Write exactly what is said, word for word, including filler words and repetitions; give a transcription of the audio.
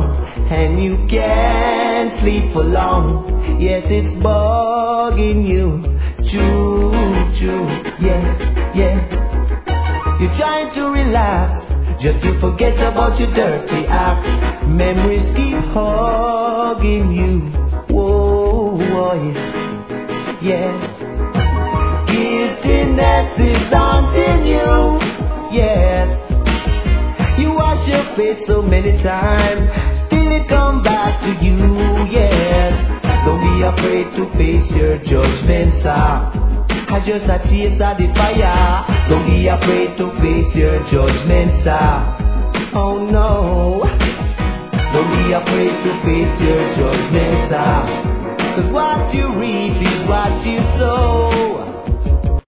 and you can't sleep for long. Yes, it's bugging you. Choo, choo, yeah, yeah. You're trying to relax, just to forget about your dirty acts. Memories keep hugging you. Whoa, whoa, yeah, yeah. Guiltiness is haunting you. Yes, you wash your face so many times, still it come back to you. Yes, don't be afraid to face your judgment, sir. I just a taste of the fire. Don't be afraid to face your judgment, sir. Oh no, don't be afraid to face your judgment, sir. 'Cause what you reap is what you sow.